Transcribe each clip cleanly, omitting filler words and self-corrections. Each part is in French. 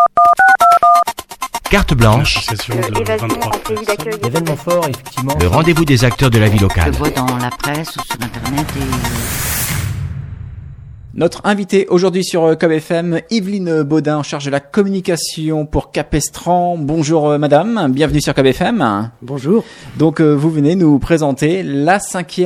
Carte blanche, Événement fort, effectivement. le rendez-vous des acteurs de la vie locale. Je vois dans la presse ou sur Internet Notre invitée aujourd'hui sur Cob FM, Yveline Baudin, en charge de la communication pour Capestran. Bonjour madame, bienvenue sur Cob FM. Bonjour. Donc vous venez nous présenter la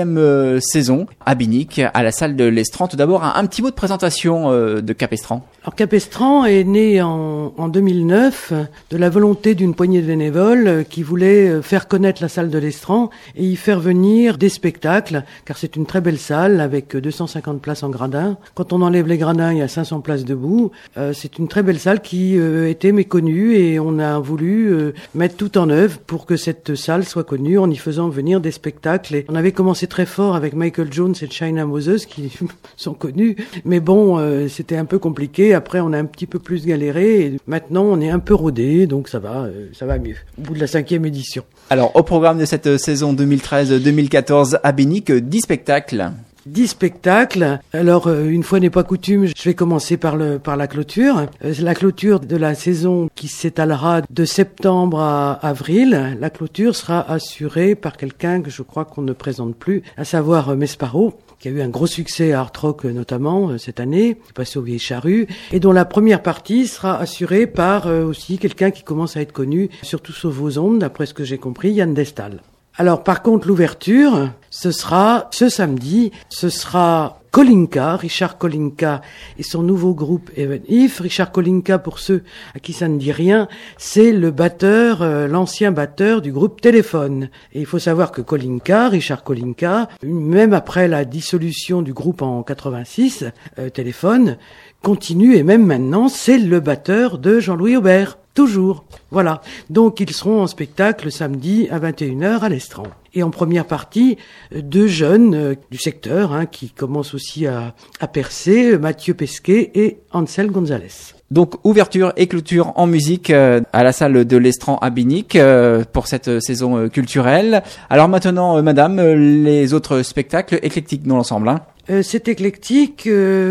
5e saison à Binic, à la salle de l'Estran. Tout d'abord, un petit mot de présentation de Capestran. Alors Capestran est né en 2009 de la volonté d'une poignée de bénévoles qui voulaient faire connaître la salle de l'Estran et y faire venir des spectacles, car c'est une très belle salle avec 250 places en gradins. Quand on enlève les gradins, il y a 500 places debout. C'est une très belle salle qui était méconnue et on a voulu mettre tout en œuvre pour que cette salle soit connue en y faisant venir des spectacles. Et on avait commencé très fort avec Michael Jones et China Moses qui sont connus, mais bon, c'était un peu compliqué. Après, on a un petit peu plus galéré et maintenant, on est un peu rodé, donc ça va mieux. Au bout de la 5e édition. Alors, au programme de cette saison 2013-2014 à Binic, 10 spectacles. 10 spectacles. Alors, une fois n'est pas coutume, je vais commencer par la clôture. C'est la clôture de la saison qui s'étalera de septembre à avril. La clôture sera assurée par quelqu'un que je crois qu'on ne présente plus, à savoir Mesparo, qui a eu un gros succès à Art Rock notamment cette année, qui est passé au Vieilles Charrues, et dont la première partie sera assurée par aussi quelqu'un qui commence à être connu, surtout sur vos ondes, d'après ce que j'ai compris, Yann Destal. Alors par contre, l'ouverture, ce sera ce samedi, ce sera Kolinka, Richard Kolinka et son nouveau groupe Even If. Richard Kolinka, pour ceux à qui ça ne dit rien, c'est le batteur, l'ancien batteur du groupe Téléphone. Et il faut savoir que Kolinka, Richard Kolinka, même après la dissolution du groupe en 86, Téléphone, continue et même maintenant, c'est le batteur de Jean-Louis Aubert. Toujours. Voilà. Donc, ils seront en spectacle samedi à 21h à l'Estran. Et en première partie, deux jeunes du secteur qui commencent aussi à percer, Mathieu Pesquet et Ansel Gonzalez. Donc, ouverture et clôture en musique à la salle de l'Estran à Binic pour cette saison culturelle. Alors maintenant, madame, les autres spectacles éclectiques dans l'ensemble. C'est éclectique.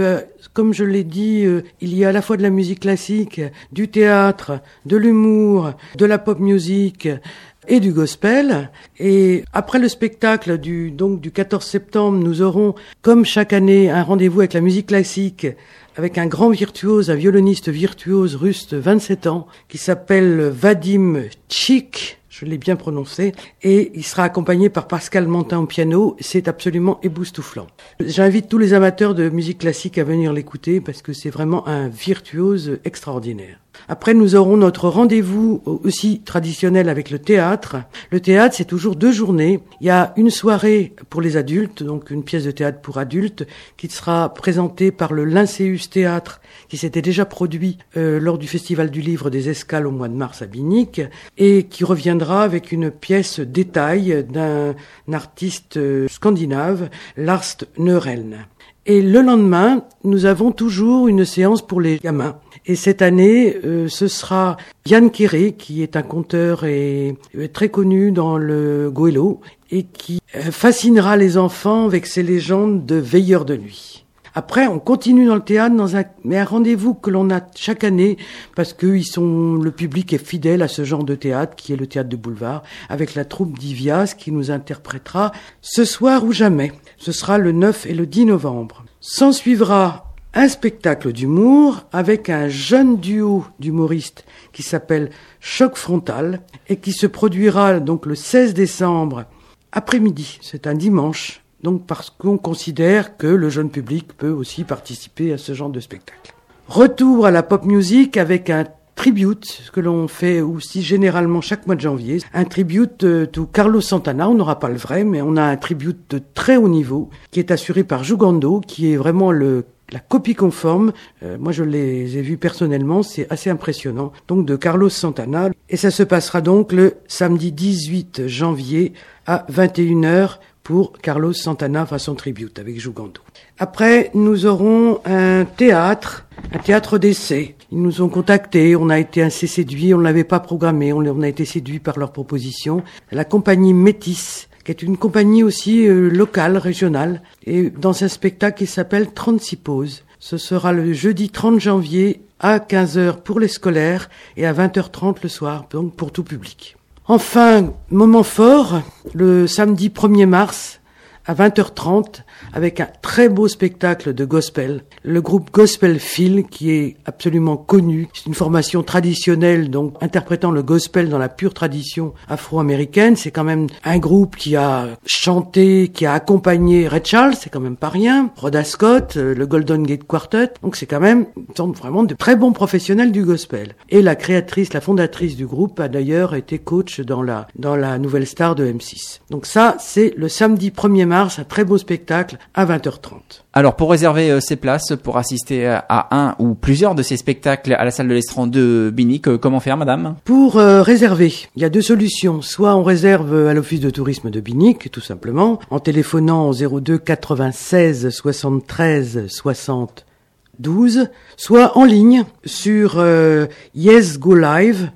Comme je l'ai dit, il y a à la fois de la musique classique, du théâtre, de l'humour, de la pop music et du gospel. Et après le spectacle du 14 septembre, nous aurons, comme chaque année, un rendez-vous avec la musique classique, avec un grand virtuose, un violoniste virtuose russe de 27 ans, qui s'appelle Vadim Tchik. Je l'ai bien prononcé, et il sera accompagné par Pascal Montin au piano. C'est absolument éboustouflant. J'invite tous les amateurs de musique classique à venir l'écouter parce que c'est vraiment un virtuose extraordinaire. Après, nous aurons notre rendez-vous aussi traditionnel avec le théâtre. Le théâtre, c'est toujours 2 journées. Il y a une soirée pour les adultes, donc une pièce de théâtre pour adultes, qui sera présentée par le Lyncéus Théâtre, qui s'était déjà produit lors du Festival du Livre des Escales au mois de mars à Binic, et qui reviendra avec une pièce détail d'un artiste scandinave, Lars Neureln. Et le lendemain, nous avons toujours une séance pour les gamins. Et cette année, ce sera Yann Kéré, qui est un conteur et très connu dans le goélo, et qui fascinera les enfants avec ses légendes de veilleurs de nuit. Après, on continue dans le théâtre mais un rendez-vous que l'on a chaque année parce que le public est fidèle à ce genre de théâtre qui est le théâtre de boulevard avec la troupe d'Ivias qui nous interprétera Ce soir ou jamais. Ce sera le 9 et le 10 novembre. S'en suivra un spectacle d'humour avec un jeune duo d'humoristes qui s'appelle Choc Frontal et qui se produira donc le 16 décembre après-midi. C'est un dimanche. Donc parce qu'on considère que le jeune public peut aussi participer à ce genre de spectacle. Retour à la pop music avec un tribute que l'on fait aussi généralement chaque mois de janvier. Un tribute to Carlos Santana, on n'aura pas le vrai, mais on a un tribute de très haut niveau qui est assuré par Jugando, qui est vraiment la copie conforme. Moi je les ai vus personnellement, c'est assez impressionnant. Donc de Carlos Santana. Et ça se passera donc le samedi 18 janvier à 21h. Pour Carlos Santana façon tribute avec Jugando. Après, nous aurons un théâtre d'essai. Ils nous ont contactés, on a été assez séduits, on ne l'avait pas programmé, on a été séduits par leur proposition. La compagnie Métis, qui est une compagnie aussi locale, régionale, et dans un spectacle qui s'appelle 36 pauses. Ce sera le jeudi 30 janvier à 15h pour les scolaires et à 20h30 le soir, donc pour tout public. Enfin, moment fort, le samedi 1er mars à 20h30 avec un très beau spectacle de gospel. Le groupe Gospel Feel qui est absolument connu. C'est une formation traditionnelle, donc interprétant le gospel dans la pure tradition afro-américaine. C'est quand même un groupe qui a chanté, qui a accompagné Ray Charles, c'est quand même pas rien. Rhoda Scott, le Golden Gate Quartet. Donc c'est quand même vraiment de très bons professionnels du gospel. Et la créatrice, la fondatrice du groupe a d'ailleurs été coach dans la Nouvelle Star de M6. Donc ça, c'est le samedi 1er mars, un très beau spectacle à 20h30. Alors pour réserver ces places, pour assister à un ou plusieurs de ces spectacles à la salle de l'Estran de Binic, comment faire madame ? Pour réserver, il y a deux solutions. Soit on réserve à l'office de tourisme de Binic, tout simplement, en téléphonant au 02 96 73 60 12, soit en ligne sur Yes Go Live,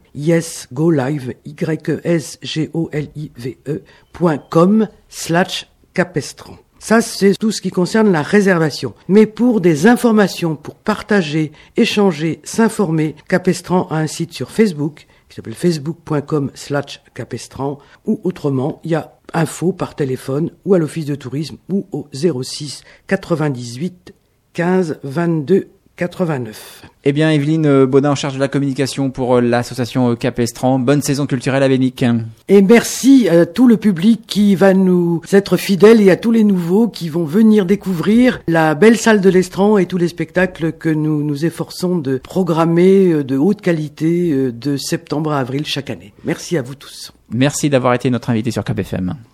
YesGolive.com/Capestran. Ça, c'est tout ce qui concerne la réservation. Mais pour des informations, pour partager, échanger, s'informer, Capestran a un site sur Facebook qui s'appelle facebook.com/Capestran ou autrement, il y a info par téléphone ou à l'office de tourisme ou au 06 98 15 22 89. Eh bien, Evelyne Baudin en charge de la communication pour l'association Capestran. Bonne saison culturelle à Binic. Et merci à tout le public qui va nous être fidèle et à tous les nouveaux qui vont venir découvrir la belle salle de l'Estran et tous les spectacles que nous nous efforçons de programmer de haute qualité de septembre à avril chaque année. Merci à vous tous. Merci d'avoir été notre invité sur Cap FM.